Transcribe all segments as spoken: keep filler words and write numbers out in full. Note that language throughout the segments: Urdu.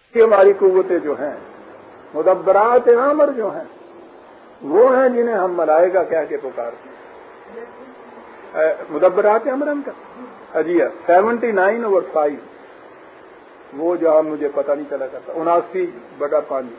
یہ ہماری قوتیں جو ہیں مدبرات امر جو ہیں وہ ہیں جنہیں ہم ملائکہ کہہ کے پکارتے ہیں. مدبرات امرن کا اجیہ سیونٹی نائن اوور فائیو وہ جو مجھے پتہ نہیں چلا کرتا اناسی بٹا پانچ.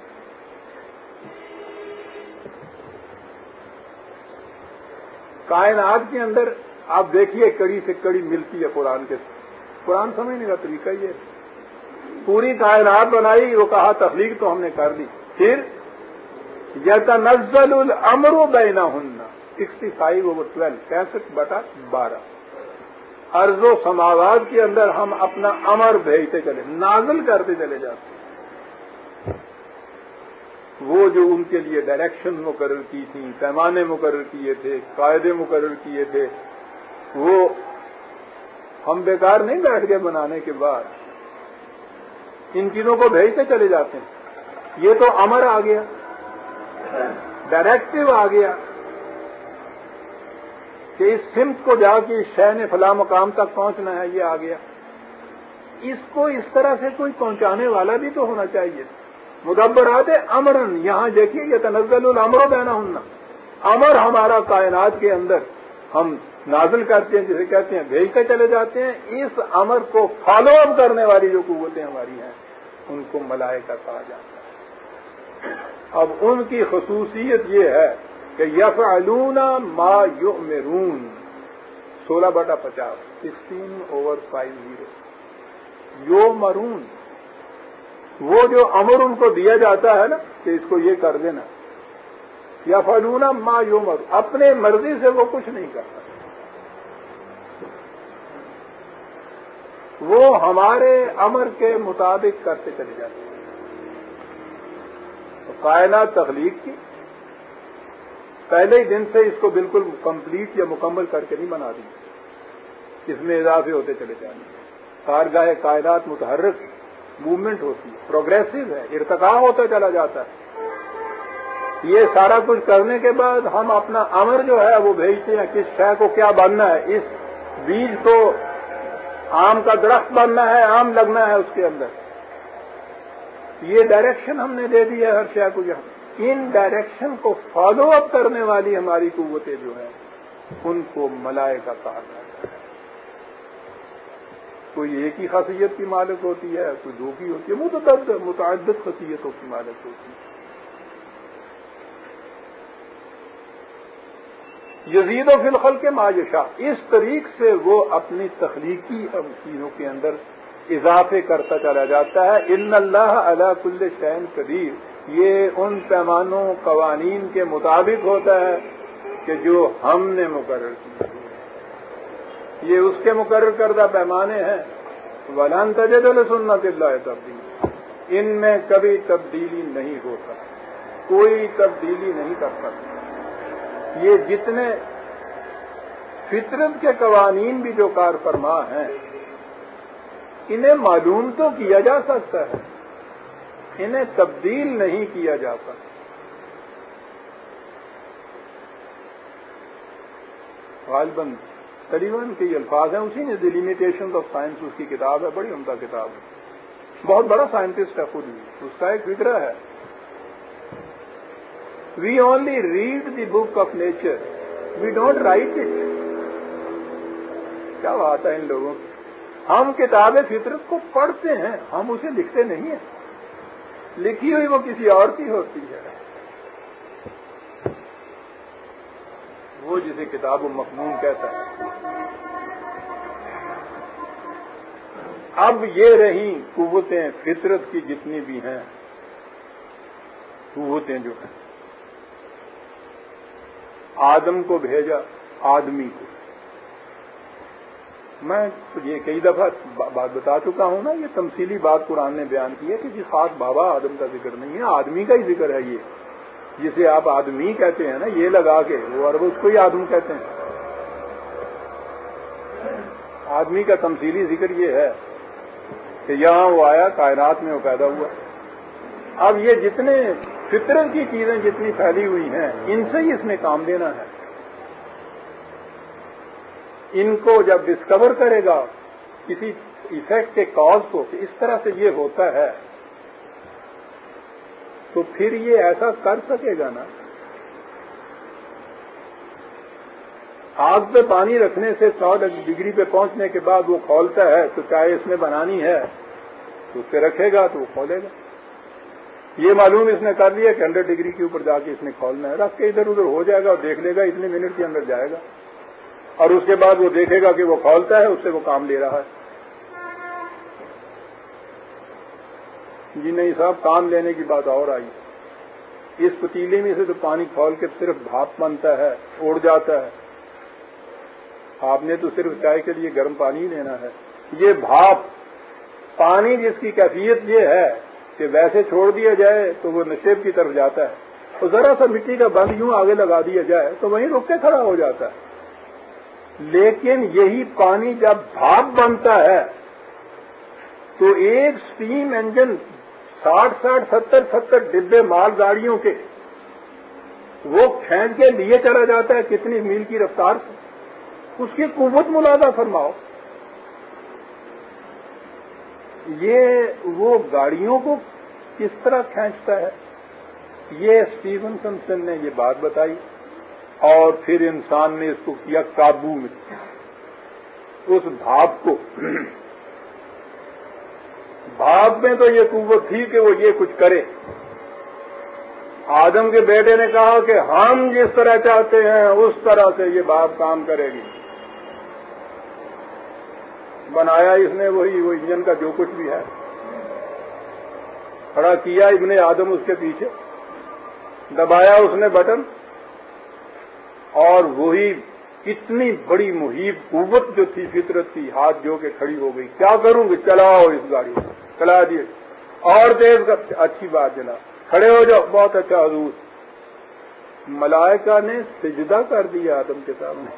کائنات کے اندر آپ دیکھیے کڑی سے کڑی ملتی ہے قرآن کے قرآن سمجھنے کا طریقہ یہ پوری کائنات بنائی وہ کہا تخلیق تو ہم نے کر دی پھر یتنزل الامر بینہن سکسٹی فائیو اوور ٹویلو پینسٹھ بٹا بارہ ارض و سماوات کے اندر ہم اپنا امر بھیجتے چلے نازل کرتے چلے جاتے. وہ جو ان کے لیے ڈائریکشن مقرر کی تھی پیمانے مقرر کیے تھے قاعدے مقرر کیے تھے وہ ہم بیکار نہیں بیٹھ گئے بنانے کے بعد ان چیزوں کو بھیجتے چلے جاتے ہیں. یہ تو امر آ گیا ڈائریکٹو آ گیا کہ اس سمت کو جا کے شے نے فلاں مقام تک پہنچنا ہے یہ آ گیا. اس کو اس طرح سے کوئی پہنچانے والا بھی تو ہونا چاہیے. مدبرات امرن یہاں دیکھیے یہ تنزل الامر بینہن امر ہمارا کائنات کے اندر ہم نازل کرتے ہیں جسے کہتے ہیں بھیجتے چلے جاتے ہیں. اس امر کو فالو اپ کرنے والی جو قوتیں ہماری ہیں ان کو ملائکہ کہا جاتا ہے. اب ان کی خصوصیت یہ ہے کہ یفعلون ما یؤمرون سولہ بٹا پچاس سکسٹین اوور فائیو زیرو یؤمرون وہ جو امر ان کو دیا جاتا ہے نا کہ اس کو یہ کر دینا یفعلون ما یؤمر اپنے مرضی سے وہ کچھ نہیں کرتا وہ ہمارے امر کے مطابق کرتے چلے جاتے ہیں. تو کائنات تخلیق کی پہلے ہی دن سے اس کو بالکل کمپلیٹ یا مکمل کر کے نہیں بنا دی اس میں اضافے ہوتے چلے جائیں گے. کارگاہ کائنات متحرک موومنٹ ہوتی ہے پروگریسو ہے ارتقا ہوتا چلا جاتا ہے. یہ سارا کچھ کرنے کے بعد ہم اپنا امر جو ہے وہ بھیجتے ہیں کس شے کو کیا بننا ہے. اس بیج کو آم کا درخت بننا ہے آم لگنا ہے اس کے اندر یہ ڈائریکشن ہم نے دے دی ہے ہر شے کو. جہاں ان ڈائریکشن کو فالو اپ کرنے والی ہماری قوتیں جو ہیں ان کو ملائکہ کہا جاتا ہے. کوئی ایک ہی خاصیت کی مالک ہوتی ہے کوئی دو کی ہوتی ہے متعدد متعدد خاصیتوں کی مالک ہوتی ہے. یزید و فی الخلق ما یشاء اس طریق سے وہ اپنی تخلیقی چیزوں کے اندر اضافے کرتا چلا جاتا ہے. ان اللہ علی کل شیء قدیر یہ ان پیمانوں قوانین کے مطابق ہوتا ہے کہ جو ہم نے مقرر کیے یہ اس کے مقرر کردہ پیمانے ہیں. وَلَن تَجِدَ لِسُنَّتِ اللَّهِ تَبْدِيلًا ان میں کبھی تبدیلی نہیں ہوتا کوئی تبدیلی نہیں کر سکتا. یہ جتنے فطرت کے قوانین بھی جو کار فرما ہیں انہیں معلوم تو کیا جا سکتا ہے انہیں تبدیل نہیں کیا جا سکتا. غالباً تقریباً کے الفاظ ہیں اسی نے دی لیمیٹیشنز آف سائنس اس کی کتاب ہے بڑی عمدہ کتاب ہے بہت بڑا سائنٹسٹ ہے خود بھی اس کا ایک فکرہ ہے we only read the book of nature we don't write it. کیا بات ہے ان لوگوں کی. ہم کتاب فطرت کو پڑھتے ہیں ہم اسے لکھتے نہیں ہیں لکھی ہوئی وہ کسی اور کی ہوتی ہے. وہ جسے کتاب مخمون کہتا ہے. اب یہ رہی قوتیں فطرت کی جتنی بھی ہیں قوتیں جو ہیں آدم کو بھیجا آدمی کو. میں یہ کئی دفعہ بات بتا چکا ہوں نا یہ تمثیلی بات قرآن نے بیان کی ہے کسی خاص بابا آدم کا ذکر نہیں ہے آدمی کا ہی ذکر ہے. یہ جسے آپ آدمی کہتے ہیں نا یہ لگا کے وہ عرب اس کو ہی آدم کہتے ہیں. آدمی کا تمثیلی ذکر یہ ہے کہ یہاں وہ آیا کائنات میں وہ پیدا ہوا. اب یہ جتنے فطرت کی چیزیں جتنی پھیلی ہوئی ہیں ان سے ہی اس میں کام لینا ہے. ان کو جب ڈسکور کرے گا کسی ایفیکٹ کے کاز کو کہ اس طرح سے یہ ہوتا ہے تو پھر یہ ایسا کر سکے گا نا. آگ پہ پانی رکھنے سے سو ڈگری پہ پہنچنے کے بعد وہ کھولتا ہے تو چائے اس میں بنانی ہے تو اس پہ رکھے گا تو وہ کھولے گا. یہ معلوم اس نے کر لیا کہ ہنڈریڈ ڈگری کے اوپر جا کے اس نے کھولنا ہے, رکھ کے ادھر ادھر ہو جائے گا اور دیکھ لے گا اتنے منٹ کے اندر جائے گا, اور اس کے بعد وہ دیکھے گا کہ وہ کھولتا ہے, اس سے وہ کام لے رہا ہے. جی نہیں صاحب, کام لینے کی بات اور آئی. اس پتیلے میں سے تو پانی کھول کے صرف بھاپ بنتا ہے, اڑ جاتا ہے. آپ نے تو صرف چائے کے لیے گرم پانی ہی لینا ہے. یہ بھاپ پانی جس کی کیفیت یہ ہے کہ ویسے چھوڑ دیا جائے تو وہ نشیب کی طرف جاتا ہے, تو ذرا سا مٹی کا بند یوں آگے لگا دیا جائے تو وہیں رک کے کھڑا ہو جاتا ہے. لیکن یہی پانی جب بھاپ بنتا ہے تو ایک سٹیم انجن ساٹھ ساٹھ ستر ستر ڈبے مال گاڑیوں کے وہ کھینچ کے لیے چلا جاتا ہے کتنی میل کی رفتار سے. اس کی قوت ملازہ فرماؤ. یہ وہ گاڑیوں کو کس طرح کھینچتا ہے, یہ اسٹیون سمسن نے یہ بات بتائی, اور پھر انسان نے اس کو کیا قابو میں, اس بھاپ کو. بھاپ میں تو یہ قوت تھی کہ وہ یہ کچھ کرے. آدم کے بیٹے نے کہا کہ ہم جس طرح چاہتے ہیں اس طرح سے یہ بھاپ کام کرے گی. بنایا اس نے وہی وہ انجن کا جو کچھ بھی ہے, کھڑا کیا ابن آدم اس کے پیچھے, دبایا اس نے بٹن, اور وہی اتنی بڑی محیط قوت جو تھی فطرت کی ہاتھ جو کہ کھڑی ہو گئی. کیا کروں گی, چلاؤ اس گاڑی کو, چلا دیے, اور تیز کر. اچھی بات جناب, کھڑے ہو جاؤ, بہت اچھا حضور. ملائکہ نے سجدہ کر دیا آدم کے سامنے.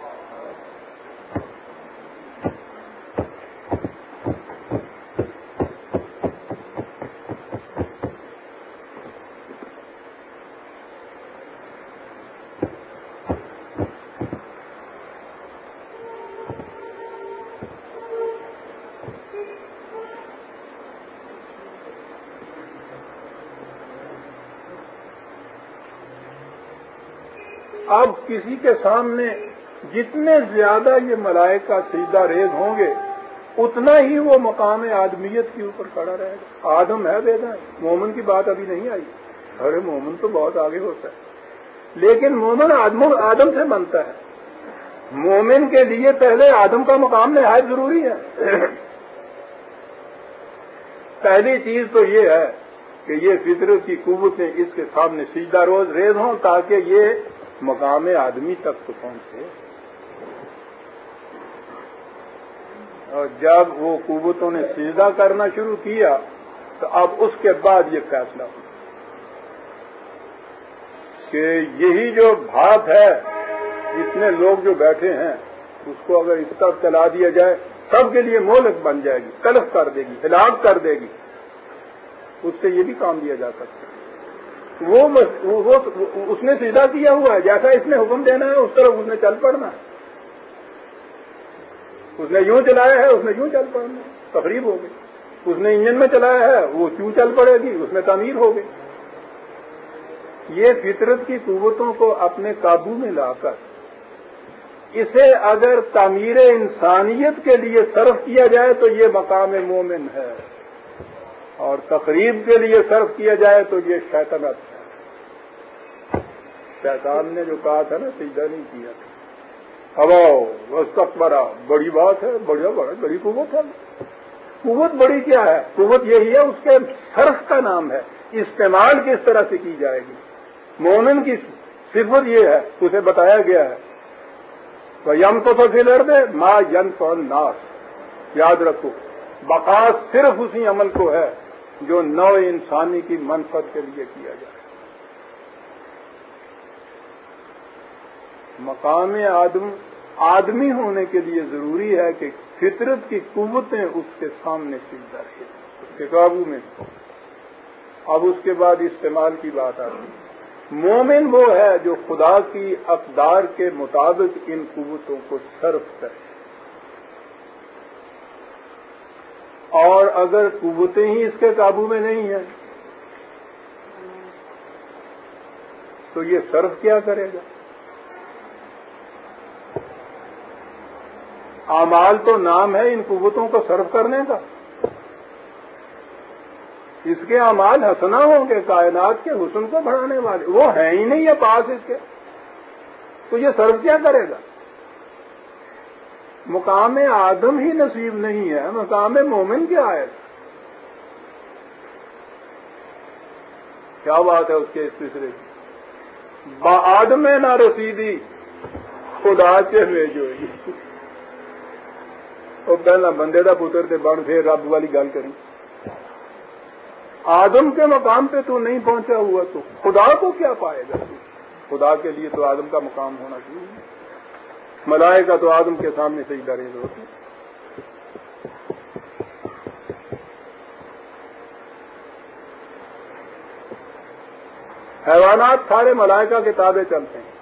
اب کسی کے سامنے جتنے زیادہ یہ ملائکہ سجدہ ریز ہوں گے اتنا ہی وہ مقام آدمیت کے اوپر کھڑا رہے گا. آدم ہے بیدا, مومن کی بات ابھی نہیں آئی. ارے مومن تو بہت آگے ہوتا ہے, لیکن مومن آدم آدم سے بنتا ہے. مومن کے لیے پہلے آدم کا مقام نہایت ضروری ہے. پہلی چیز تو یہ ہے کہ یہ فطرت کی قوتیں اس کے سامنے سجدہ روز ریز ہوں تاکہ یہ مقام آدمی تک تو پہنچے. اور جب وہ قوتوں نے سجدہ کرنا شروع کیا تو اب اس کے بعد یہ فیصلہ ہوا کہ یہی جو بھاپ ہے, اتنے لوگ جو بیٹھے ہیں, اس کو اگر اس طرف چلا دیا جائے سب کے لیے مہلک بن جائے گی, تلف کر دے گی, ہلاک کر دے گی. اس سے یہ بھی کام دیا جا سکتا ہے. وہ, وہ اس نے سجدہ کیا ہوا ہے, جیسا اس نے حکم دینا ہے اس طرح اس نے چل پڑنا ہے. اس نے یوں چلایا ہے اس نے یوں چل پڑنا ہے, تقریب ہو گئی. اس نے انجن میں چلایا ہے وہ کیوں چل پڑے گی, اس میں تعمیر ہو گئی. یہ فطرت کی قوتوں کو اپنے قابو میں لا کر اسے اگر تعمیر انسانیت کے لیے صرف کیا جائے تو یہ مقام مومن ہے, اور تقریب کے لیے صرف کیا جائے تو یہ شیطنت ہے. شیطان نے جو کہا تھا نا سجدہ نہیں کیا, ہوا وستکبرا, بڑی بات ہے, بڑا بڑا بڑی قوت ہے. قوت بڑی کیا ہے, قوت یہی ہے, اس کے صرف کا نام ہے, استعمال کس طرح سے کی جائے گی. مومن کی صفت یہ ہے, اسے بتایا گیا ہے یم تو فلر دے ماں ین فون ناس. یاد رکھو, بقا صرف اسی عمل کو ہے جو نو انسانی کی منفعت کے لیے کیا جائے. مقام آدم آدمی ہونے کے لیے ضروری ہے کہ فطرت کی قوتیں اس کے سامنے سجدہ رہیں, اس کے قابو میں. اب اس کے بعد استعمال کی بات آتی ہے. مومن وہ ہے جو خدا کی اقدار کے مطابق ان قوتوں کو صرف کرے, اور اگر قوتیں ہی اس کے قابو میں نہیں ہیں تو یہ صرف کیا کرے گا؟ اعمال تو نام ہے ان قوتوں کو صرف کرنے کا. اس کے اعمال حسنہ ہوں گے، کائنات کے حسن کو بڑھانے والے، وہ ہیں ہی نہیں یہ پاس اس کے، تو یہ صرف کیا کرے گا؟ مقام آدم ہی نصیب نہیں ہے، مقام مومن کیا ہے؟ کیا بات ہے اس کے اس تیسرے کی؟ با آدم نہ رسیدی خدا کے ہوئے جو وہ پہلا بندے دا پتر تے بن پھر رب والی گل کریں. آدم کے مقام پہ تو نہیں پہنچا ہوا تو خدا کو کیا پائے گا؟ خدا کے لیے تو آدم کا مقام ہونا چاہیے. ملائکہ تو آدم کے سامنے سجدہ ریز ہوتے. حیوانات سارے ملائکہ کے تابع چلتے ہیں.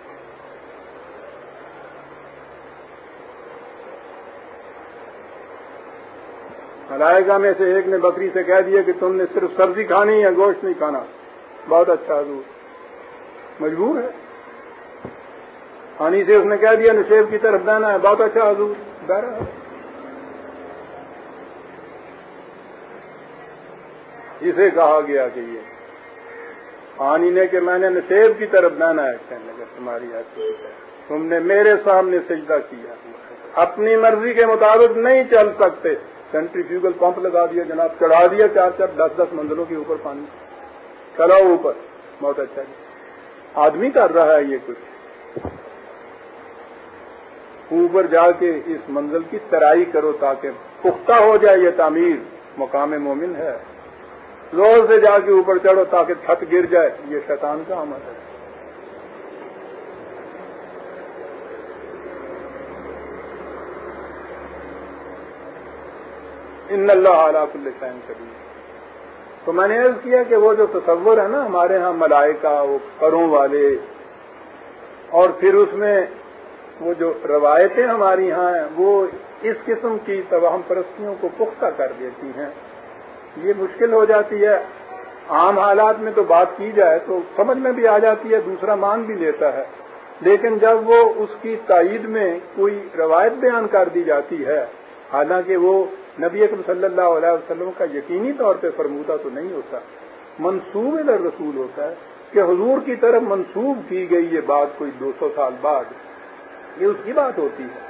ملائکہ میں سے ایک نے بکری سے کہہ دیا کہ تم نے صرف سبزی کھانی ہے، گوشت نہیں کھانا. بہت اچھا حضور، مجبور ہے. پانی سے اس نے کہہ دیا نشیب کی طرف بہنا ہے. بہت اچھا حضور، بہ رہا ہے. اسے کہا گیا کہ یہ پانی نے کہ میں نے نشیب کی طرف بہنا ہے، کہنے لگا تمہاری حقیقت ہے، تم نے میرے سامنے سجدہ کیا، اپنی مرضی کے مطابق نہیں چل سکتے. سینٹریفیوگل پمپ لگا دیا جناب، چڑھا دیا چار چار دس دس منزلوں کے اوپر پانی، چلا اوپر. بہت اچھا جی، آدمی کر رہا ہے یہ کچھ. اوپر جا کے اس منزل کی ترائی کرو تاکہ پختہ ہو جائے یہ تعمیر. مقام مومن ہے. زور سے جا کے اوپر چڑھو تاکہ چھت گر جائے، یہ شیطان کا عمل ہے. ان اللہ علی کل شیء قدیر. تو میں نے عرض کیا کہ وہ جو تصور ہے نا ہمارے ہاں ملائکہ وہ پروں والے، اور پھر اس میں وہ جو روایتیں ہماری ہاں ہیں وہ اس قسم کی توہم پرستیوں کو پختہ کر دیتی ہیں. یہ مشکل ہو جاتی ہے. عام حالات میں تو بات کی جائے تو سمجھ میں بھی آ جاتی ہے، دوسرا مان بھی لیتا ہے. لیکن جب وہ اس کی تائید میں کوئی روایت بیان کر دی جاتی ہے، حالانکہ وہ نبی اکرم صلی اللہ علیہ وسلم کا یقینی طور پہ فرمودہ تو نہیں ہوتا، منسوب الی رسول ہوتا ہے کہ حضور کی طرف منسوب کی گئی یہ بات کوئی دو سو سال بعد، یہ اس کی بات ہوتی ہے.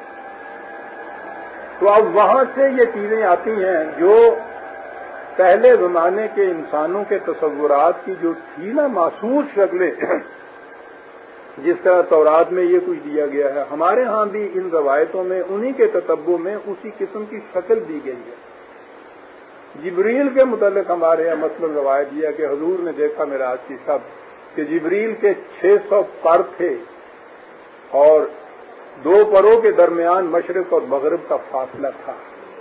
تو اب وہاں سے یہ چیزیں آتی ہیں جو پہلے زمانے کے انسانوں کے تصورات کی جو تھی نا محسوس شکلیں، جس طرح تورات میں یہ کچھ دیا گیا ہے، ہمارے ہاں بھی ان روایتوں میں انہی کے تتبع میں اسی قسم کی شکل دی گئی ہے. جبریل کے متعلق ہمارے یہاں مثلاً روایت یہ ہے کہ حضور نے دیکھا معراج کی شب کہ جبریل کے چھ سو پر تھے اور دو پروں کے درمیان مشرق اور مغرب کا فاصلہ تھا.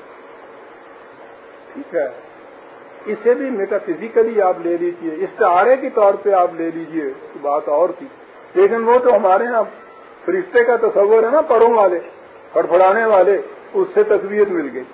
ٹھیک ہے، اسے بھی میٹا فزیکلی آپ لے لیجیے، استعارے کے طور پہ آپ لے لیجیے، بات اور تھی. لیکن وہ تو ہمارے ہاں فرشتے کا تصور ہے نا، پروں والے پھڑپھڑانے والے، اس سے تصویر مل گئی.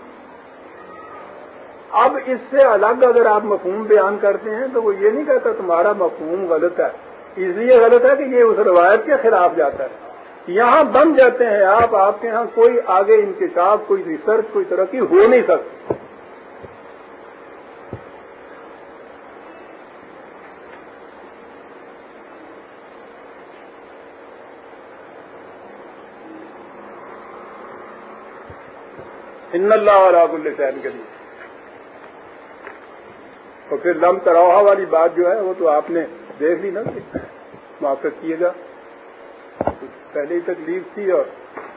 اب اس سے الگ اگر آپ مفہوم بیان کرتے ہیں تو وہ یہ نہیں کہتا تمہارا مفہوم غلط ہے، اس لیے غلط ہے کہ یہ اس روایت کے خلاف جاتا ہے. یہاں بن جاتے ہیں آپ، آپ کے ہاں کوئی آگے انکشاف، کوئی ریسرچ، کوئی ترقی ہو نہیں سکتی. ان اللہ علی کل شیء قدیر. تو پھر لم تروہا والی بات جو ہے وہ تو آپ نے دیکھ لی نا، معاف کیے گا، پہلے ہی تکلیف تھی اور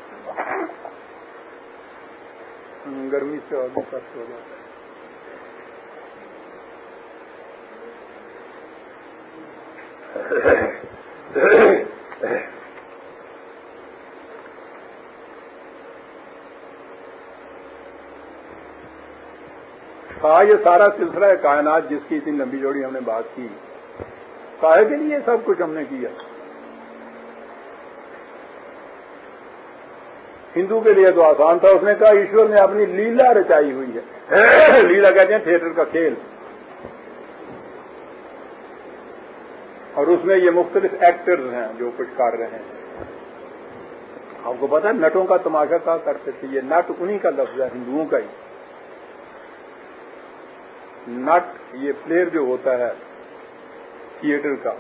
گرمی سے اور بھی سخت ہو جاتا ہے. کہا یہ سارا سلسلہ ہے کائنات جس کی اتنی لمبی جوڑی ہم نے بات کی، کائے کے لیے سب کچھ ہم نے کیا. ہندو کے لیے تو آسان تھا، اس نے کہا ایشور نے اپنی لیلا رچائی ہوئی ہے. لیلا کہتے ہیں تھیٹر کا کھیل. اور اس میں یہ مختلف ایکٹرز ہیں جو کچھ کر رہے ہیں. آپ کو پتا نٹوں کا تماشا کہا کرتے تھے. یہ نٹ انہی کا لفظ ہے، ہندوؤں کا ہی. نٹ یہ پلیئر جو ہوتا ہے تھیٹر کا،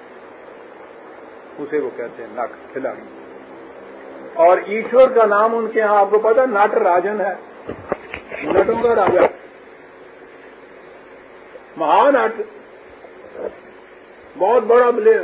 اسے وہ کہتے ہیں نٹ، کھلاڑی. اور ایشور کا نام ان کے ہاں آپ کو پتا نٹ راجن ہے، نٹوں کا راجا، مہان نٹ، بہت بڑا پلیئر.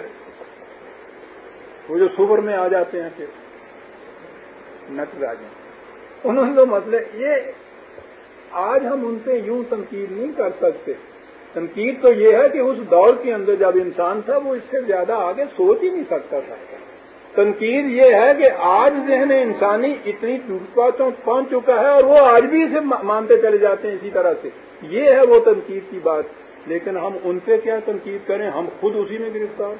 وہ جو سپر میں آ جاتے ہیں پھر نٹ راجن. انہوں نے تو مسئلے یہ آج ہم ان پہ یوں تنقید نہیں کر سکتے. تنقید تو یہ ہے کہ اس دور کے اندر جب انسان تھا وہ اس سے زیادہ آگے سوچ ہی نہیں سکتا تھا. تنقید یہ ہے کہ آج ذہن انسانی اتنی ٹوٹپاتوں پہنچ چکا ہے اور وہ آج بھی اسے مانتے چلے جاتے ہیں اسی طرح سے. یہ ہے وہ تنقید کی بات. لیکن ہم ان پہ کیا تنقید کریں، ہم خود اسی میں گرفتار.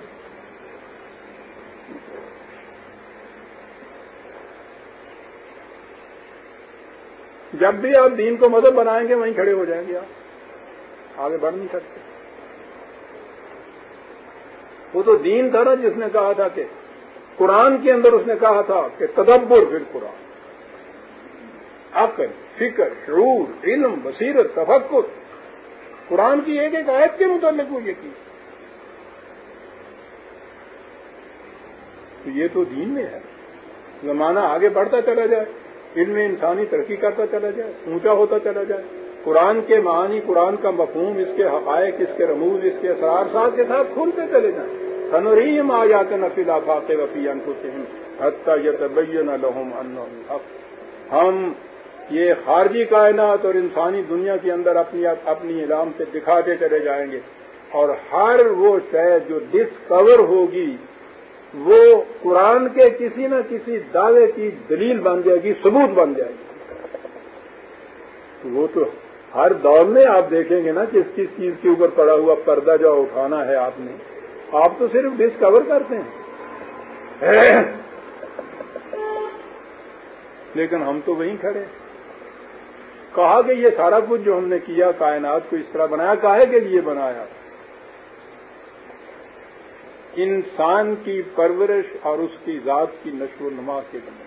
جب بھی آپ دین کو مذہب بنائیں گے وہیں کھڑے ہو جائیں گے، آپ آگے بڑھ نہیں سکتے. وہ تو دین تھا نا جس نے کہا تھا کہ قرآن کے اندر اس نے کہا تھا کہ تدبر فی القرآن، عقل، فکر، شعور، علم، بصیرت، تفکر. قرآن کی ایک ایک آیت کے متعلق وہ یہ کی. تو یہ تو دین میں ہے. زمانہ آگے بڑھتا چلا جائے، علم انسانی ترقی کرتا چلا جائے، اونچا ہوتا چلا جائے، قرآن کے معانی، قرآن کا مفہوم، اس کے حقائق، اس کے رموز، اس کے اسرار ساتھ کے ساتھ کھلتے چلے جائیں. سنريهم آياتنا في الآفاق وفي أنفسهم حتى يتبين لهم أنه الحق. ہم یہ خارجی کائنات اور انسانی دنیا کے اندر اپنی اپنی علام سے دکھاتے چلے جائیں گے، اور ہر وہ شے جو ڈسکور ہوگی وہ قرآن کے کسی نہ کسی دعوے کی دلیل بن جائے گی، ثبوت بن جائے گی. وہ تو ہر دور میں آپ دیکھیں گے نا کس کس چیز کے اوپر پڑا ہوا پردہ جو اٹھانا ہے آپ نے، آپ تو صرف ڈسکور کرتے ہیں، لیکن ہم تو وہیں کھڑے. کہا کہ یہ سارا کچھ جو ہم نے کیا، کائنات کو اس طرح بنایا، کاہے کے لیے بنایا؟ انسان کی پرورش اور اس کی ذات کی نشو و نما کے لیے.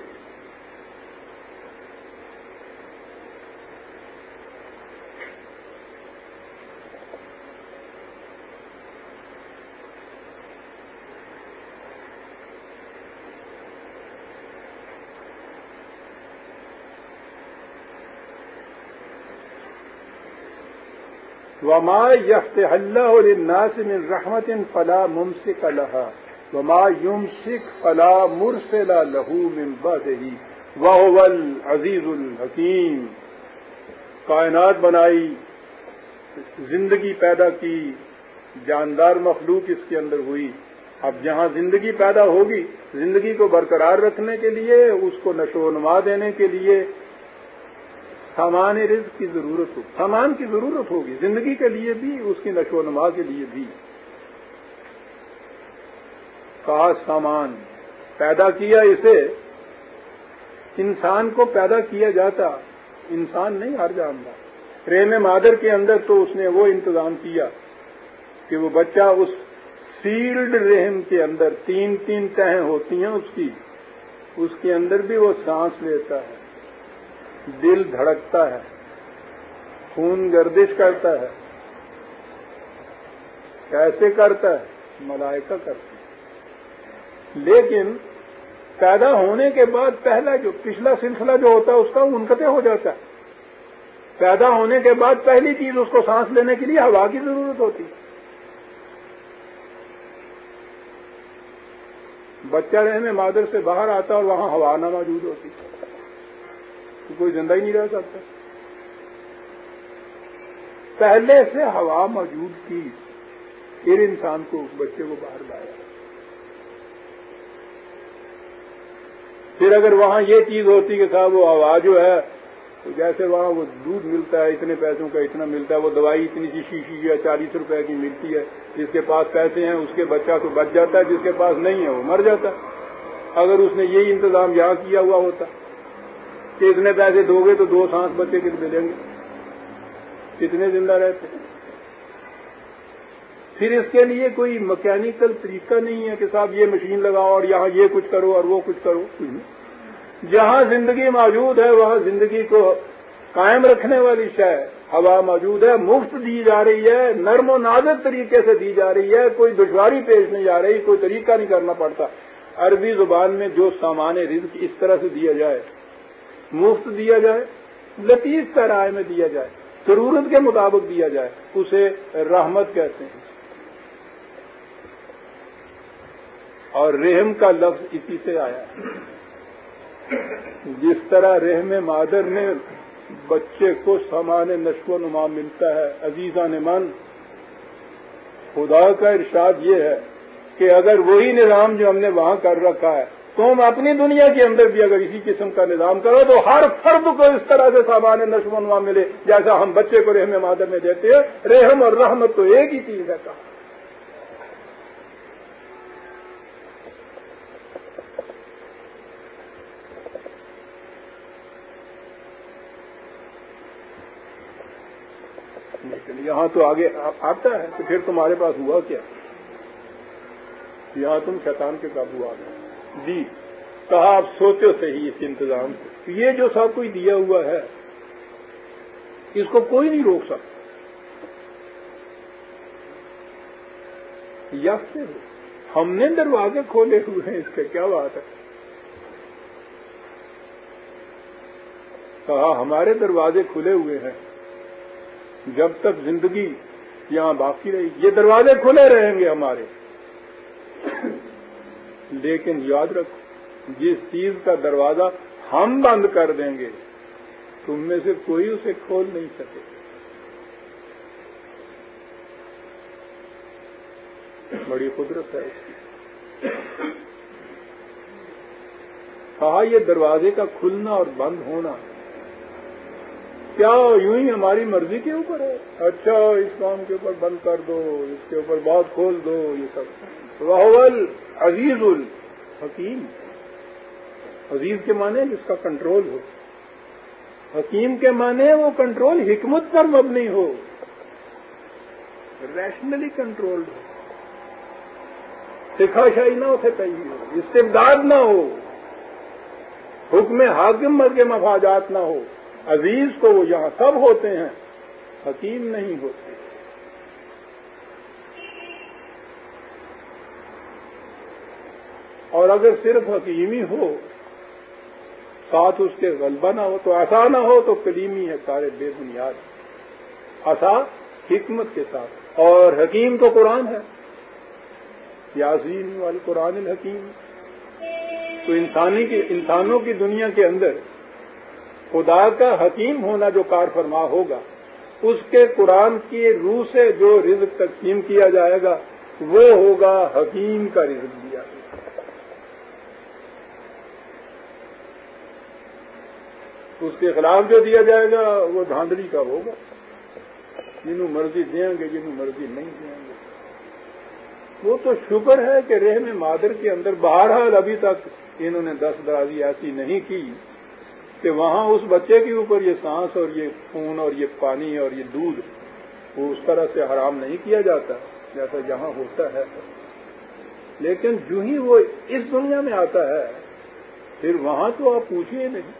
وما يفتح الله للناس من رحمة فلا ممسك لها وما يمسك فلا مرسل له من بعده وهو العزيز الحكيم. کائنات بنائی، زندگی پیدا کی، جاندار مخلوق اس کے اندر ہوئی. اب جہاں زندگی پیدا ہوگی، زندگی کو برقرار رکھنے کے لیے، اس کو نشو و نما دینے کے لیے سامان رزق کی ضرورت ہو، سامان کی ضرورت ہوگی، زندگی کے لیے بھی، اس کی نشو و نما کے لیے بھی. کہا سامان پیدا کیا اسے. انسان کو پیدا کیا جاتا، انسان نہیں ہر جانتا. رحم مادر کے اندر تو اس نے وہ انتظام کیا کہ وہ بچہ اس سیلڈ رحم کے اندر، تین تین تہیں ہوتی ہیں اس کی، اس کے اندر بھی وہ سانس لیتا ہے، دل دھڑکتا ہے، خون گردش کرتا ہے. کیسے کرتا ہے؟ ملائکہ کرتے ہیں. لیکن پیدا ہونے کے بعد پہلا جو پچھلا سلسلہ جو ہوتا ہے اس کا منقطع ہو جاتا ہے. پیدا ہونے کے بعد پہلی چیز اس کو سانس لینے کے لیے ہوا کی ضرورت ہوتی ہے. بچہ رحم مادر سے باہر آتا اور وہاں ہوا نہ موجود ہوتی تو کوئی زندہ ہی نہیں رہ سکتا. پہلے سے ہوا موجود تھی، پھر انسان کو، بچے کو باہر لایا. پھر اگر وہاں یہ چیز ہوتی کہ صاحب وہ ہوا جو ہے، تو جیسے وہاں وہ دودھ ملتا ہے اتنے پیسوں کا، اتنا ملتا ہے، وہ دوائی اتنی سی شیشی یا چالیس روپے کی ملتی ہے، جس کے پاس پیسے ہیں اس کے بچہ تو بچ جاتا ہے، جس کے پاس نہیں ہے وہ مر جاتا ہے. اگر اس نے یہی انتظام یہاں کیا ہوا ہوتا کہ اتنے پیسے دو گے تو دو سانس بچے کتنے ملیں گے، کتنے زندہ رہتے. پھر اس کے لیے کوئی مکینیکل طریقہ نہیں ہے کہ صاحب یہ مشین لگاؤ اور یہاں یہ کچھ کرو اور وہ کچھ کرو. جہاں زندگی موجود ہے وہاں زندگی کو قائم رکھنے والی شے ہوا موجود ہے, مفت دی جا رہی ہے, نرم و نازک طریقے سے دی جا رہی ہے, کوئی دشواری پیش نہیں آ رہی, کوئی طریقہ نہیں کرنا پڑتا. عربی زبان میں جو سامان رزق اس طرح سے دیا جائے, مفت دیا جائے, لطیف پیرائے میں دیا جائے, ضرورت کے مطابق دیا جائے, اسے رحمت کہتے ہیں. اور رحم کا لفظ اسی سے آیا ہے. جس طرح رحم مادر میں بچے کو سامان نشو و نما ملتا ہے, عزیزان من, خدا کا ارشاد یہ ہے کہ اگر وہی نظام جو ہم نے وہاں کر رکھا ہے تم اپنی دنیا کے اندر بھی اگر اسی قسم کا نظام کرو تو ہر فرد کو اس طرح سے سامان نشو و نما ملے جیسا ہم بچے کو رحم مادر میں دیتے ہیں. رحم اور رحمت تو ایک ہی چیز ہے. کہا لیکن یہاں تو آگے آتا ہے تو پھر تمہارے پاس ہوا کیا؟ یہاں تم شیطان کے قابو آ گئے. جی کہا آپ سوچو صحیح اس انتظام کو. یہ جو سب کچھ دیا ہوا ہے اس کو کوئی نہیں روک سکتا. یس ہم نے دروازے کھولے ہوئے ہیں, اس کا کیا بات ہے؟ کہا ہمارے دروازے کھلے ہوئے ہیں جب تک زندگی یہاں باقی رہی. یہ دروازے کھلے رہیں گے ہمارے, لیکن یاد رکھو جس چیز کا دروازہ ہم بند کر دیں گے تم میں سے کوئی اسے کھول نہیں سکے. بڑی قدرت ہے اس کی. کہا یہ دروازے کا کھلنا اور بند ہونا کیا یوں ہی ہماری مرضی کے اوپر ہے؟ اچھا اس کام کے اوپر بند کر دو, اس کے اوپر بات کھول دو, یہ سب. وہول عزیز الحکیم. عزیز کے معنی جس کا کنٹرول ہو, حکیم کے معنی وہ کنٹرول حکمت پر مبنی ہو, ریشنلی کنٹرولڈ ہو, سکھا شاہی نہ اسے چاہیے ہو, استبداد نہ ہو, حکم حاکم کے مفادات نہ ہو. عزیز کو وہ یہاں سب ہوتے ہیں, حکیم نہیں ہوتے. اور اگر صرف حکیمی ہو ساتھ اس کے غلبہ نہ ہو تو عصا نہ ہو تو کلیمی ہے سارے بے بنیاد. عصا حکمت کے ساتھ, اور حکیم تو قرآن ہے, یاسین والقرآن الحکیم. تو انسانی کی انسانوں کی دنیا کے اندر خدا کا حکیم ہونا جو کار فرما ہوگا اس کے قرآن کی روح سے جو رزق تقسیم کیا جائے گا وہ ہوگا حکیم کا رزق دیا. اس کے خلاف جو دیا جائے گا وہ دھاندلی کا ہوگا, جنہوں مرضی دیں گے جنہوں مرضی نہیں دیں گے. وہ تو شکر ہے کہ رحم مادر کے اندر بہرحال ابھی تک انہوں نے دست درازی ایسی نہیں کی کہ وہاں اس بچے کے اوپر یہ سانس اور یہ خون اور یہ پانی اور یہ دودھ وہ اس طرح سے حرام نہیں کیا جاتا جیسا یہاں ہوتا ہے. لیکن جو ہی وہ اس دنیا میں آتا ہے پھر وہاں تو آپ پوچھیے نہیں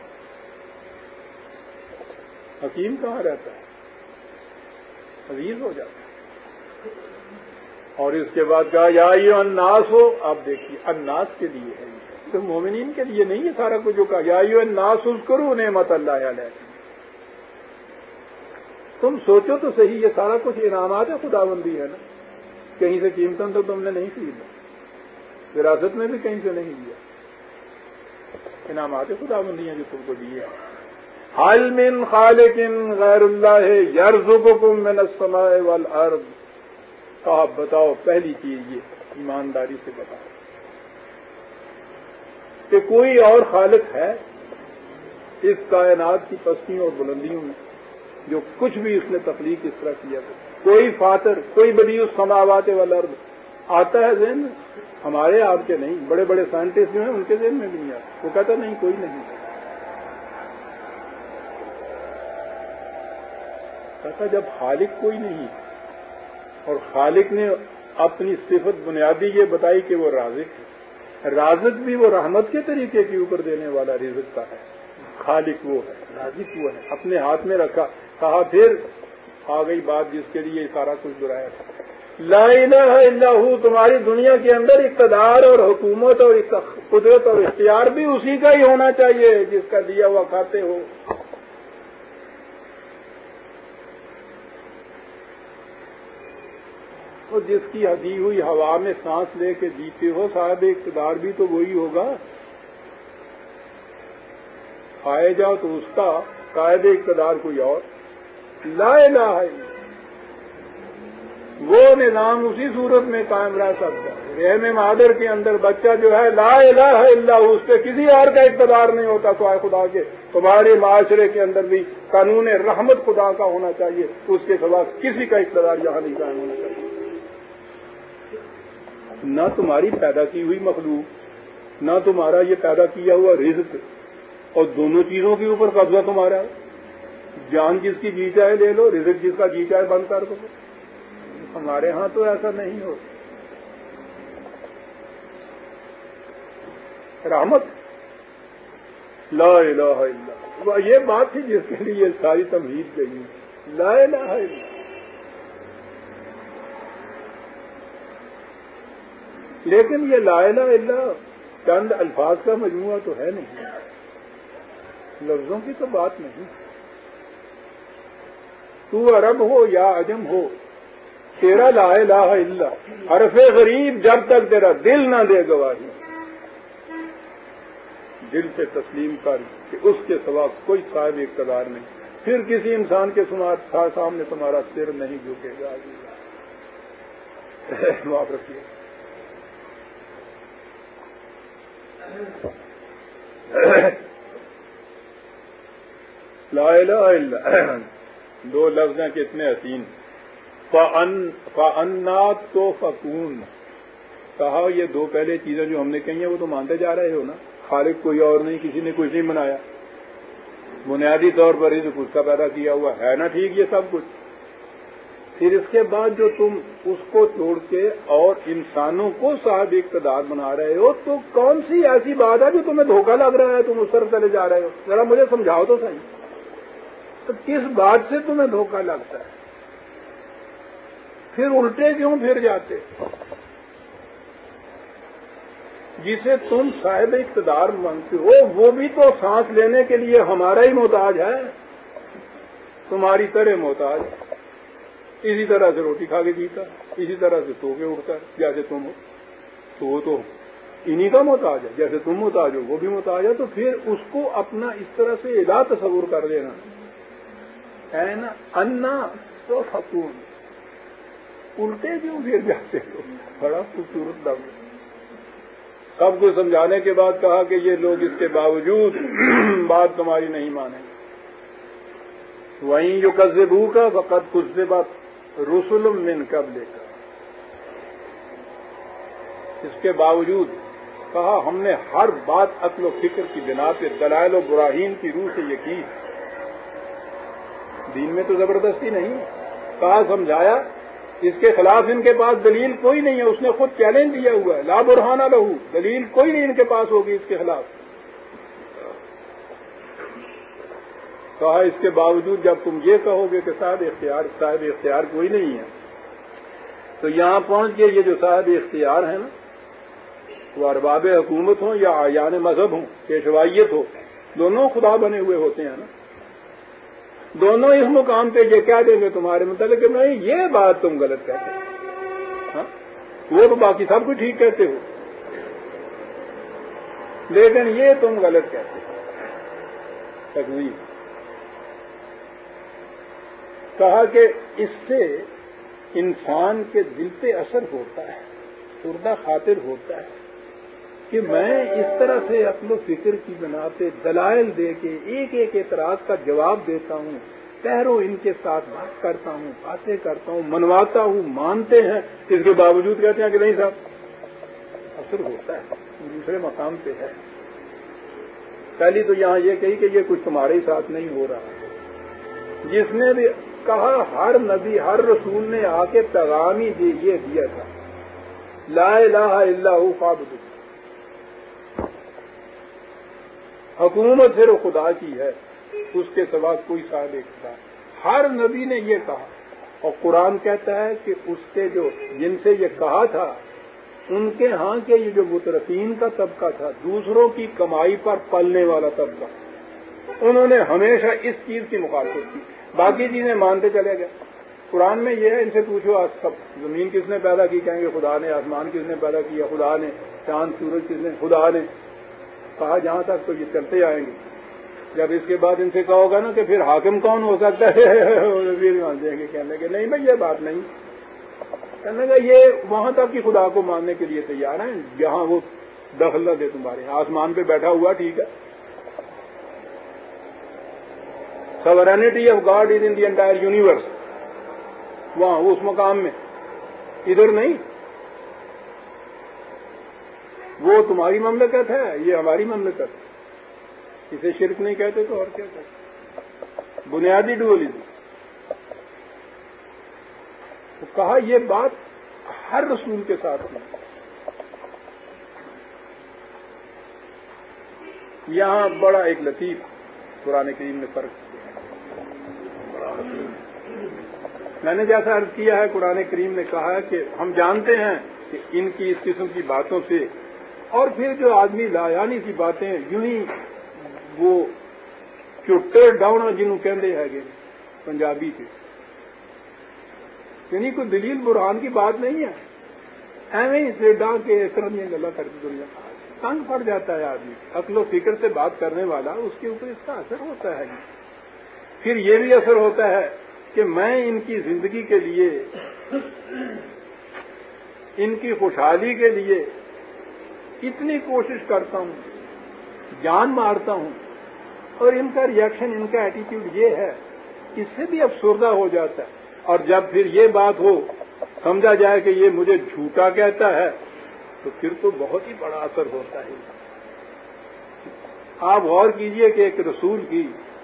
حکیم کہاں رہتا ہے, عزیز ہو جاتا ہے. اور اس کے بعد کہا یا یہ الناس ہو. آپ دیکھیے الناس کے لیے ہے, تو مومنین کے لیے نہیں ہے سارا کچھ جو کہا یا ایھا الناس اذکروا نعمت اللہ علیکم. تم سوچو تو صحیح, یہ سارا کچھ انعامات خداوندی ہے نا, کہیں سے قیمتوں تو تم نے نہیں خریدا, وراثت میں بھی کہیں سے نہیں لیا, انعامات خداوندی ہیں جو تم کو دیے. حل من خالق غیر اللہ یرزقکم من السماء والارض. کہا بتاؤ پہلی چیز یہ ایمانداری سے بتاؤ کہ کوئی اور خالق ہے اس کائنات کی پستیوں اور بلندیوں میں جو کچھ بھی اس نے تخلیق اس طرح کیا تھا. کوئی فاتر, کوئی بدیع السماوات والارض آتا ہے ذہن میں؟ ہمارے آپ کے نہیں, بڑے بڑے سائنٹسٹ جو ہیں ان کے ذہن میں بھی نہیں آتا. وہ کہتا نہیں کوئی نہیں, کہتا جب خالق کوئی نہیں اور خالق نے اپنی صفت بنیادی یہ بتائی کہ وہ رازق ہے. رازق بھی وہ رحمت کے طریقے کے اوپر دینے والا رزق کا ہے. خالق وہ ہے, رازق وہ ہے, اپنے ہاتھ میں رکھا. کہا پھر آ گئی بات جس کے لیے سارا کچھ دہرایا تھا. لا الہ الا ہو, تمہاری دنیا کے اندر اقتدار اور حکومت اور قدرت اور اختیار بھی اسی کا ہی ہونا چاہیے جس کا دیا ہوا کھاتے ہو. تو جس کی ہدی ہوئی ہوا میں سانس لے کے جیتے ہو, صاحب اقتدار بھی تو وہی ہوگا. کھائے جاؤ تو اس کا, قائد اقتدار کوئی اور. لا الہ الا وہ نظام اسی صورت میں قائم رہ سکتا ہے. رحم مادر کے اندر بچہ جو ہے لا الہ الا اس پہ کسی اور کا اقتدار نہیں ہوتا سوائے خدا کے. تمہارے معاشرے کے اندر بھی قانون رحمت خدا کا ہونا چاہیے, اس کے سوا کسی کا اقتدار یہاں نہیں قائم ہونا چاہیے. نہ تمہاری پیدا کی ہوئی مخلوق, نہ تمہارا یہ پیدا کیا ہوا رزق, اور دونوں چیزوں کے اوپر قبضہ تمہارا ہے. جان جس کی جی چاہے لے لو, رزق جس کا جی چاہے بند کر دو. ہمارے ہاں تو ایسا نہیں ہو. رحمت لا الہ الا, یہ بات تھی جس کے لیے ساری تمہید گئی. لا الہ الا, لیکن یہ لا الہ الا چند الفاظ کا مجموعہ تو ہے نہیں, لفظوں کی تو بات نہیں. تو عرب ہو یا عجم ہو, تیرا لا الہ الا حرف غریب جب تک تیرا دل نہ دے گواہی, دل سے تسلیم کر کہ اس کے سوا کوئی صاحب اقتدار نہیں, پھر کسی انسان کے سامنے تمہارا سر نہیں جھکے گا. معاف رکھیے. لا الہ الا دو لفظ ہیں کتنے حسین. فَأَنَّا تُؤْفَكُونَ, کہا یہ دو پہلے چیزیں جو ہم نے کہی ہیں وہ تو مانتے جا رہے ہو نا. خالق کوئی اور نہیں, کسی نے کچھ نہیں بنایا, بنیادی طور پر ہی تو کچھ کا پیدا کیا ہوا ہے نا. ٹھیک, یہ سب کچھ. پھر اس کے بعد جو تم اس کو چھوڑ کے اور انسانوں کو صاحب اقتدار بنا رہے ہو, تو کون سی ایسی بات ہے جو تمہیں دھوکہ لگ رہا ہے, تم اس طرف چلے جا رہے ہو؟ ذرا مجھے سمجھاؤ تو صحیح. تو کس بات سے تمہیں دھوکہ لگتا ہے؟ پھر الٹے کیوں پھر جاتے؟ جسے تم صاحب اقتدار مانتے ہو وہ بھی تو سانس لینے کے لیے ہمارا ہی محتاج ہے, تمہاری طرح محتاج. اسی طرح سے روٹی کھا کے جیتا, اسی طرح سے سو کے اٹھتا ہے جیسے تم ہو. تو وہ تو انہی کا محتاج ہے, جیسے تم محتاج ہو وہ بھی محتاج ہے. تو پھر اس کو اپنا اس طرح سے الہ تصور کر لینا ہے نا. انا تو فکون, الٹے کیوں پھر جاتے ہو؟ بڑا خوبصورت لفظ. سب کو سمجھانے کے بعد کہا کہ یہ لوگ اس کے باوجود بات تمہاری نہیں مانیں. وہیں جو کذبو کا وقت کذبت رسل من قبلک, اس کے باوجود کہا ہم نے ہر بات عقل و فکر کی بنا پہ دلائل و براہین کی روح سے یہ کی. دین میں تو زبردستی نہیں. کہا سمجھایا, اس کے خلاف ان کے پاس دلیل کوئی نہیں ہے. اس نے خود چیلنج دیا ہوا ہے, لا برہانہ لہو, دلیل کوئی نہیں ان کے پاس ہوگی اس کے خلاف. کہا اس کے باوجود جب تم یہ کہو گے کہ صاحب اختیار صاحب اختیار کوئی نہیں ہے, تو یہاں پہنچ کے یہ جو صاحب اختیار ہیں نا, وہ ارباب حکومت ہوں یا اعیان مذہب ہوں, پیشوائیت ہو, دونوں خدا بنے ہوئے ہوتے ہیں نا. دونوں اس مقام پہ یہ کہہ دیں گے تمہارے متعلق کہ نہیں یہ بات تم غلط کہتے ہو, وہ تو باقی سب کچھ ٹھیک کہتے ہو, لیکن یہ تم غلط کہتے ہو. تکذیب. کہا کہ اس سے انسان کے دل پہ اثر ہوتا ہے, خوردہ خاطر ہوتا ہے کہ میں اس طرح سے عقل و فکر کی بنا پہ دلائل دے کے ایک ایک اعتراض کا جواب دیتا ہوں, پہرو ان کے ساتھ بات کرتا ہوں, باتیں کرتا ہوں, منواتا ہوں, مانتے ہیں, اس کے باوجود کہتے ہیں کہ نہیں صاحب اثر ہوتا ہے, دوسرے مقام پہ ہے. پہلی تو یہاں یہ کہی کہ یہ کچھ تمہارے ہی ساتھ نہیں ہو رہا. جس نے بھی کہا ہر نبی ہر رسول نے آ کے پیغام ہی دے یہ دیا تھا، لا الہ الا ہو فاعبدوہ، حکومت صرف خدا کی ہے، اس کے سوا کوئی صاحب اختیار۔ ہر نبی نے یہ کہا، اور قرآن کہتا ہے کہ اس کے جو جن سے یہ کہا تھا ان کے ہاں کے یہ جو مترفین کا طبقہ تھا، دوسروں کی کمائی پر پلنے والا طبقہ، انہوں نے ہمیشہ اس چیز کی مخالفت کی، باقی چیزیں مانتے چلے گئے۔ قرآن میں یہ ہے، ان سے پوچھو آج سب زمین کس نے پیدا کی، کہیں گے خدا نے، آسمان کس نے پیدا کیا، خدا نے، چاند سورج کس نے، خدا نے، کہا جہاں تک تو یہ چلتے آئیں گے۔ جب اس کے بعد ان سے کہو گا نا کہ پھر حاکم کون ہو سکتا ہے، پھر مان جائیں گے، کہنے لگے نہیں بھائی یہ بات نہیں، کہنے لگا یہ وہاں تک کی خدا کو ماننے کے لیے تیار ہیں جہاں وہ دخل نہ دے تمہارے، آسمان پہ بیٹھا ہوا ٹھیک ہے، sovereignty of God is in the entire universe، وہاں اس مقام میں، ادھر نہیں، وہ تمہاری مملکت ہے، یہ ہماری مملکت ہے، اسے شرک نہیں کہتے تو اور کیا کہتے، بنیادی ڈوئلزم۔ تو کہا یہ بات ہر رسول کے ساتھ ہے۔ یہاں بڑا ایک لطیف قرآن کریم نے فرق کیا، میں نے جیسا عرض کیا ہے قرآن کریم نے کہا ہے کہ ہم جانتے ہیں کہ ان کی اس قسم کی باتوں سے، اور پھر جو آدمی لا یعنی سی باتیں یوں ہی وہ چٹے ڈاؤنا جنہوں کہندے ہے گے پنجابی کے، یعنی کوئی دلیل برہان کی بات نہیں ہے، ایویں ہی سے ڈا کے اس طرح یہ گلا کرتی دنیا تنگ پڑ جاتا ہے آدمی، عقل و فکر سے بات کرنے والا اس کے اوپر اس کا اثر ہوتا ہے۔ پھر یہ بھی اثر ہوتا ہے کہ میں ان کی زندگی کے لیے، ان کی خوشحالی کے لیے اتنی کوشش کرتا ہوں، جان مارتا ہوں، اور ان کا ریئیکشن، ان کا ایٹیٹیوڈ یہ ہے، اس سے بھی افسردہ ہو جاتا ہے، اور جب پھر یہ بات ہو سمجھا جائے کہ یہ مجھے جھوٹا کہتا ہے تو پھر تو بہت ہی بڑا اثر ہوتا ہے۔ آپ غور کیجئے کہ ایک رسول کی،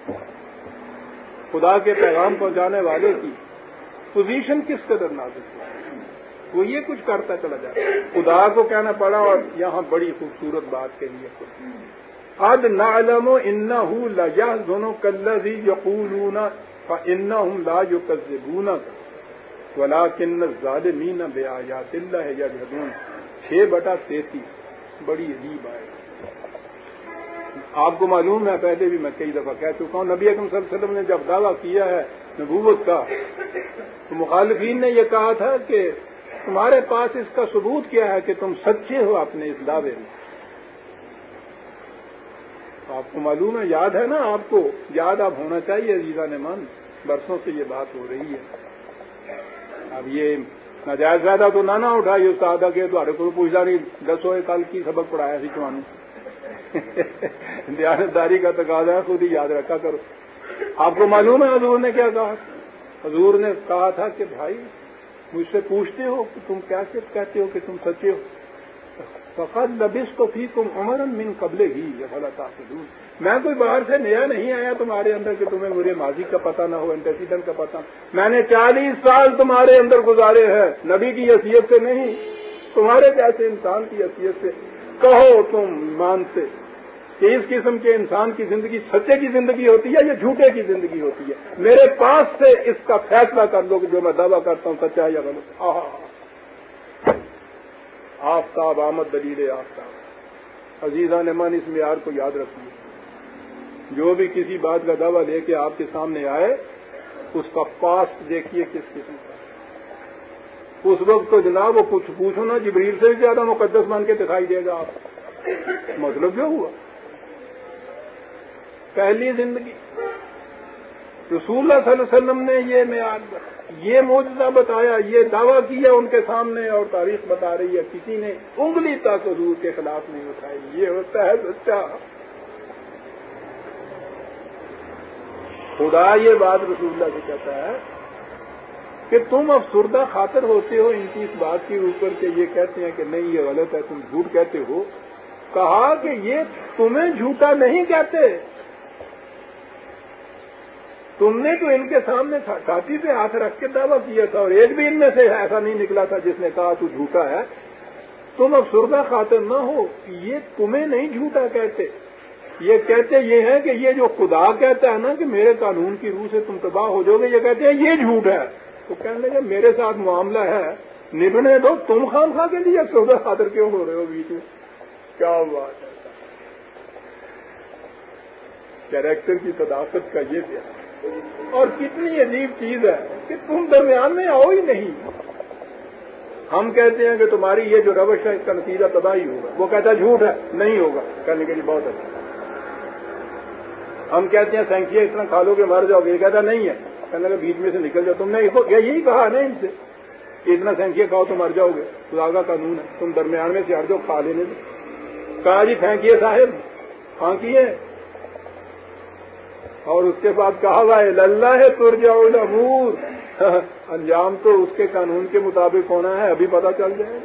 خدا کے پیغام پہنچانے والے کی پوزیشن کس قدر نازک ہے، وہ یہ کچھ کرتا چلا جاتا ہے، خدا کو کہنا پڑا، اور یہاں بڑی خوبصورت بات کے لیے قد نعلم انه ليحزنك الذي يقولون فانهم لا يكذبونك ولكن الظالمين بآيات الله يجحدون، چھ بٹا تینتیس، بڑی عجیب ہے۔ آپ کو معلوم ہے، پہلے بھی میں کئی دفعہ کہہ چکا ہوں، نبی اکرم صلی اللہ علیہ وسلم نے جب دعویٰ کیا ہے نبوت کا تو مخالفین نے یہ کہا تھا کہ تمہارے پاس اس کا ثبوت کیا ہے کہ تم سچے ہو اپنے اس دعوے میں؟ آپ کو معلوم ہے، یاد ہے نا، آپ کو یاد اب ہونا چاہیے عزیزان من، برسوں سے یہ بات ہو رہی ہے۔ اب یہ ناجائز زیادہ تو نہ نہ اٹھائیے استاد کے تو کو پوچھتا نہیں دس ہوئے کل کی سبق پڑھایا سی تمہیں، دیانتداری کا تقاضا ہے، خود ہی یاد رکھا کرو۔ آپ کو معلوم ہے حضور نے کیا کہا؟ حضور نے کہا تھا کہ بھائی مجھ سے پوچھتے ہو کہ تم کیسے کہتے ہو کہ تم سچے ہو، فقط لبثت فیکم عمرا من قبلہ افلا تعقلون، میں کوئی باہر سے نیا نہیں آیا تمہارے اندر کہ تمہیں میرے ماضی کا پتہ نہ ہو، انٹیسیڈنٹ کا پتہ، میں نے چالیس سال تمہارے اندر گزارے ہیں، نبی کی حیثیت سے نہیں، تمہارے جیسے انسان کی حیثیت سے۔ کہو تم مانتے کہ اس قسم کے انسان کی زندگی سچے کی زندگی ہوتی ہے یا جھوٹے کی زندگی ہوتی ہے؟ میرے پاس سے اس کا فیصلہ کر لو کہ جو میں دعویٰ کرتا ہوں سچا ہے یا غلط۔ آفتاب آمد دلیل آفتاب۔ عزیزان من، اس معیار کو یاد رکھیے، جو بھی کسی بات کا دعویٰ لے کے آپ کے سامنے آئے اس کا پاسٹ دیکھیے کس قسم کا۔ اس وقت تو جناب وہ کچھ پوچھو نا، جبریل سے بھی زیادہ مقدس بن کے دکھائی دے گا آپ۔ مطلب جو ہوا پہلی زندگی، رسول اللہ صلی اللہ علیہ وسلم نے یہ معیار، یہ معجزہ بتایا، یہ دعویٰ کیا ان کے سامنے، اور تاریخ بتا رہی ہے کسی نے انگلی تک حضور کے خلاف نہیں اٹھائی۔ یہ ہوتا ہے سچا۔ خدا یہ بات رسول اللہ سے کہتا ہے کہ تم افسردہ خاطر ہوتے ہو ان کی اس بات کے اوپر کہ یہ کہتے ہیں کہ نہیں یہ غلط ہے، تم جھوٹ کہتے ہو۔ کہا کہ یہ تمہیں جھوٹا نہیں کہتے، تم نے تو ان کے سامنے چھاتی پہ ہاتھ رکھ کے دعویٰ کیا تھا، اور ایک بھی ان میں سے ایسا نہیں نکلا تھا جس نے کہا تو جھوٹا ہے. تم افسردہ خاطر نہ ہو. یہ تمہیں نہیں جھوٹا کہتے، یہ کہتے یہ ہے کہ یہ جو خدا کہتا ہے نا کہ میرے قانون کی روح سے تم تباہ ہو جاؤ گے، یہ کہتے ہیں یہ جھوٹ ہے. تو کہنے لگے میرے ساتھ معاملہ ہے، نبھنے دو. تم خام خواہ کے لیے افسردہ خاطر کیوں ہو رہے ہو بیچ میں؟ کیا بات ہے. کیریکٹر کی صداقت کا یہ کیا، اور کتنی عجیب چیز ہے کہ تم درمیان میں آؤ ہی نہیں. ہم کہتے ہیں کہ تمہاری یہ جو روش ہے اس کا نتیجہ تباہی ہوگا، وہ کہتا ہے جھوٹ ہے نہیں ہوگا. کہنے کے لیے بہت اچھا. ہم کہتے ہیں سینکیا اتنا کھا لو کہ مر جاؤ گے، یہ کہتا نہیں ہے. کہنے لگا بیچ میں سے نکل جاؤ. تم نے یہی کہا نا ان سے اتنا سینکیا کھاؤ تو مر جاؤ گے، خدا کا قانون ہے. تم درمیان میں سے ہٹ جاؤ، کھا لینے دو. کہا جی پھینکیے صاحب، پھانکیے. اور اس کے بعد کہا ہوا ہے اللہ ہے ترجع الامور، انجام تو اس کے قانون کے مطابق ہونا ہے، ابھی پتہ چل جائے.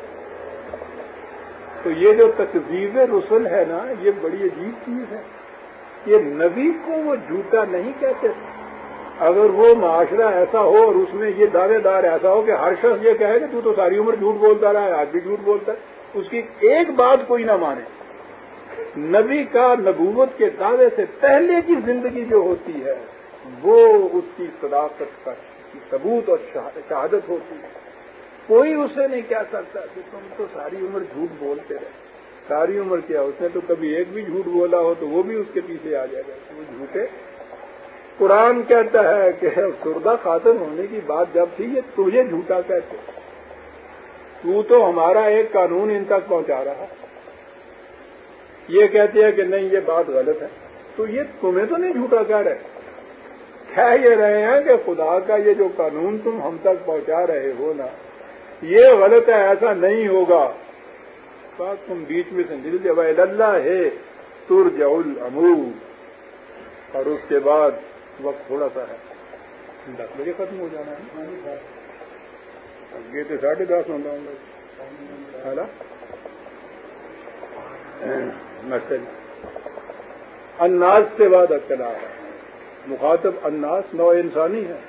تو یہ جو تکذیب رسل ہے نا، یہ بڑی عجیب چیز ہے. یہ نبی کو وہ جھوٹا نہیں کہتے. اگر وہ معاشرہ ایسا ہو اور اس میں یہ دعوے دار ایسا ہو کہ ہر شخص یہ کہے کہ تو تو ساری عمر جھوٹ بولتا رہا ہے، آج بھی جھوٹ بولتا ہے، اس کی ایک بات کوئی نہ مانے. نبی کا نبوت کے دعوے سے پہلے کی زندگی جو ہوتی ہے وہ اس کی صداقت کا ثبوت اور شہادت ہوتی ہے. کوئی اسے نہیں کہہ سکتا کہ تم تو ساری عمر جھوٹ بولتے رہے. ساری عمر کیا، اس نے تو کبھی ایک بھی جھوٹ بولا ہو تو وہ بھی اس کے پیچھے آ جائے گا، وہ جھوٹے. قرآن کہتا ہے کہ افسردہ خاطر ہونے کی بات جب تھی یہ تجھے جھوٹا کہتے، تو تو ہمارا ایک قانون ان تک پہنچا رہا. یہ کہتے ہیں کہ نہیں یہ بات غلط ہے، تو یہ تمہیں تو نہیں جھوٹا کہہ رہے. کہہ یہ رہے ہیں کہ خدا کا یہ جو قانون تم ہم تک پہنچا رہے ہو نا یہ غلط ہے، ایسا نہیں ہوگا. بات تم بیچ میں سے نکل جائے اللہ ہے ترجع الامور. اور اس کے بعد وقت تھوڑا سا ہے، دس بجے ختم ہو جانا ہے. یہ تو ساڑھے دس ہوتا ہوں. مسئلہ الناس سے بعد اطلاع ہے. مخاطب الناس نوع انسانی ہے.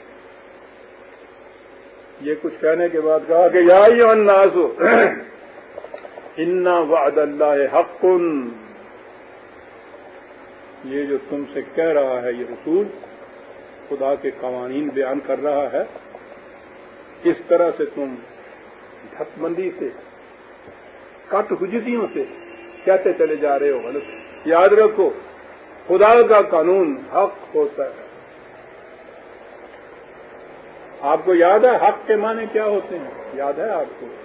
یہ کچھ کہنے کے بعد کہا کہ یا ایھا الناس انا وعد اللہ حق. یہ جو تم سے کہہ رہا ہے یہ رسول خدا کے قوانین بیان کر رہا ہے، اس طرح سے تم دھت بندی سے کٹ حجتیوں سے کہتے چلے جا رہے ہو غلط. یاد رکھو خدا کا قانون حق ہوتا ہے. آپ کو یاد ہے حق کے معنی کیا ہوتے ہیں؟ یاد ہے آپ کو؟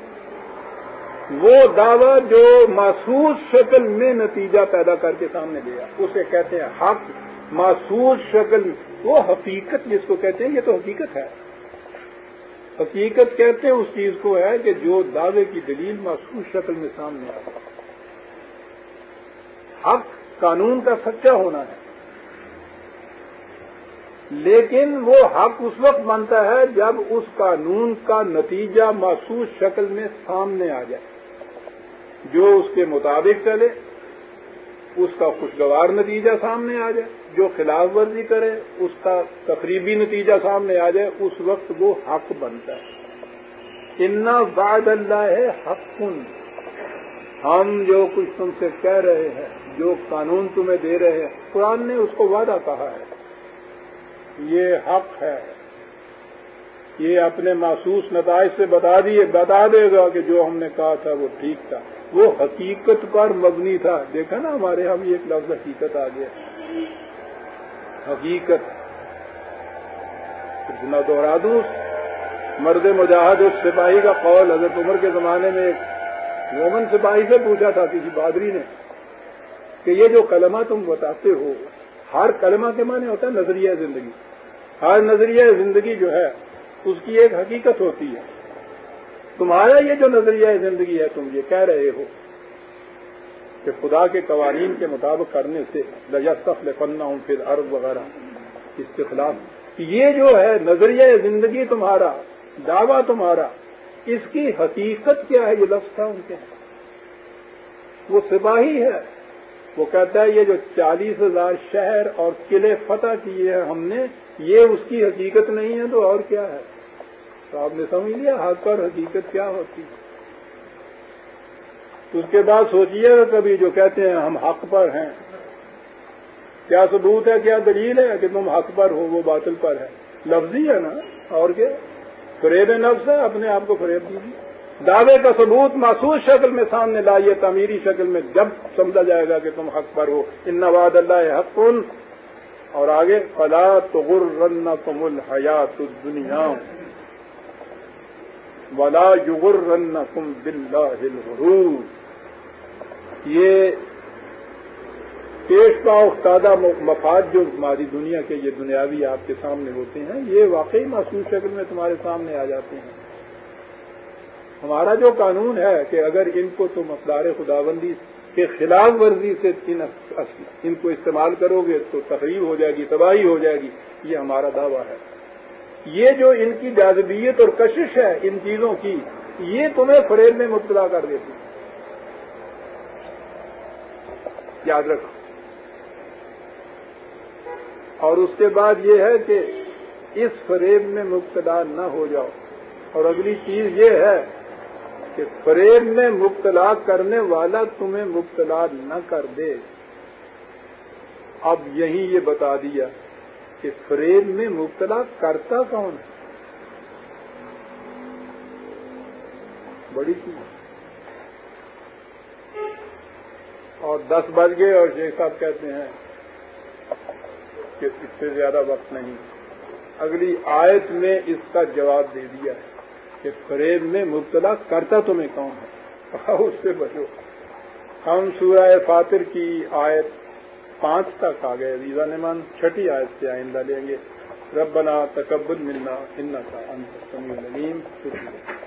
وہ دعویٰ جو محسوس شکل میں نتیجہ پیدا کر کے سامنے دیا اسے کہتے ہیں حق. محسوس شکل، وہ حقیقت جس کو کہتے ہیں، یہ تو حقیقت ہے. حقیقت کہتے ہیں اس چیز کو ہے کہ جو دعوے کی دلیل محسوس شکل میں سامنے آ جائے. حق قانون کا سچا ہونا ہے، لیکن وہ حق اس وقت بنتا ہے جب اس قانون کا نتیجہ محسوس شکل میں سامنے آ جائے. جو اس کے مطابق چلے اس کا خوشگوار نتیجہ سامنے آ جائے، جو خلاف ورزی کرے اس کا تقریبی نتیجہ سامنے آ جائے، اس وقت وہ حق بنتا ہے. انا وعد اللہ حق. ہم جو کچھ تم سے کہہ رہے ہیں، جو قانون تمہیں دے رہے ہیں، قرآن نے اس کو وعدہ کہا ہے، یہ حق ہے. یہ اپنے محسوس نتائج سے بتا دیے بتا دے گا کہ جو ہم نے کہا تھا وہ ٹھیک تھا، وہ حقیقت پر مبنی تھا. دیکھا نا ہمارے ہم ایک لفظ حقیقت آ گیا. حقیقت نہ دوہرا دوں مرد مجاہد اس سپاہی کا قول حضرت عمر کے زمانے میں ایک رومن سپاہی سے پوچھا تھا کسی بادری نے کہ یہ جو کلمہ تم بتاتے ہو، ہر کلمہ کے معنی ہوتا ہے نظریہ زندگی. ہر نظریہ زندگی جو ہے اس کی ایک حقیقت ہوتی ہے. تمہارا یہ جو نظریہ زندگی ہے تم یہ کہہ رہے ہو کہ خدا کے قوانین کے مطابق کرنے سے لَيَسْتَخْلِفَنَّهُمْ فِي الْأَرْضِ وغیرہ استخلاف. یہ جو ہے نظریہ زندگی تمہارا، دعویٰ تمہارا، اس کی حقیقت کیا ہے؟ یہ لفظ تھا ان کے. وہ سپاہی ہے وہ کہتا ہے یہ جو چالیس ہزار شہر اور قلعے فتح کیے ہیں ہم نے، یہ اس کی حقیقت نہیں ہے تو اور کیا ہے؟ تو آپ نے سمجھ لیا حق اور حقیقت کیا ہوتی ہے۔ اس کے بعد سوچیے گا کبھی جو کہتے ہیں ہم حق پر ہیں، کیا ثبوت ہے، کیا دلیل ہے کہ تم حق پر ہو وہ باطل پر ہے؟ لفظی ہے نا، اور کیا؟ فریب نفس ہے، اپنے آپ کو فریب دیجیے۔ دعوے کا ثبوت محسوس شکل میں سامنے لائیے، تعمیری شکل میں، جب سمجھا جائے گا کہ تم حق پر ہو۔ ان وعد اللہ حق، اور آگے فلا تغرنکم الحیات الدنیا ولا یغرنکم باللہ الغرور۔ یہ پیش پا افتادہ مفاد جو ہماری دنیا کے یہ دنیاوی آپ کے سامنے ہوتے ہیں، یہ واقعی محسوس شکل میں تمہارے سامنے آ جاتے ہیں۔ ہمارا جو قانون ہے کہ اگر ان کو تم اقدار خداوندی کے خلاف ورزی سے ان, ان کو استعمال کرو گے تو تخریب ہو جائے گی، تباہی ہو جائے گی، یہ ہمارا دعویٰ ہے۔ یہ جو ان کی جاذبیت اور کشش ہے ان چیزوں کی، یہ تمہیں فریب میں مبتلا کر دیتی، یاد رکھو۔ اور اس کے بعد یہ ہے کہ اس فریب میں مبتلا نہ ہو جاؤ۔ اور اگلی چیز یہ ہے کہ فریب میں مبتلا کرنے والا تمہیں مبتلا نہ کر دے۔ اب یہی یہ بتا دیا کہ فریب میں مبتلا کرتا کون ہے، بڑی چیز۔ اور دس بج گئے اور شیخ صاحب کہتے ہیں کہ اس سے زیادہ وقت نہیں۔ اگلی آیت میں اس کا جواب دے دیا ہے کہ فریب میں مبتلا کرتا تمہیں کون ہے، اس سے بچو۔ ہم سورہ فاطر کی آیت پانچ تک آ گئے، عزیزان من چھٹی آیت سے آئندہ لیں گے۔ ربنا تقبل منا انک انت السمیع العلیم۔